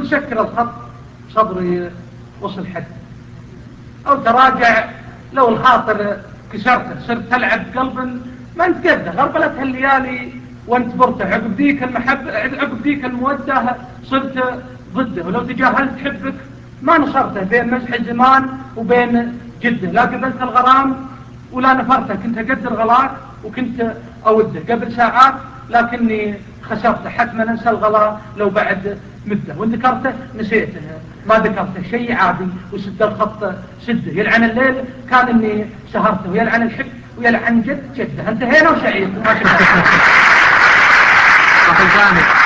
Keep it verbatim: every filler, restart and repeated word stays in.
سكر الخط صبري وصل حد، أو تراجع لو الخاطر كسرته صرت تلعب قلب ما انت قده، غربلتها الليالي وانت برته، عقب ذيك المحبة عقب ذيك المودة صرت ضده، ولو تجاهلت حبك ما نصرته بين مزح الزمان وبين جده، لا قبلت الغرام ولا نفرته، كنت أقدر غلاك وكنت أوده قبل ساعات لكني خسرته، حتما انسى الغلا لو بعد مدة، وان ذكرته نسيته ما ذكرته، شيء عادي وسد الخط سده، يلعن الليل كان اني سهرته، ويلعن الحب ويلعن جد جده، انتهينا وسعيد ما شاء الله.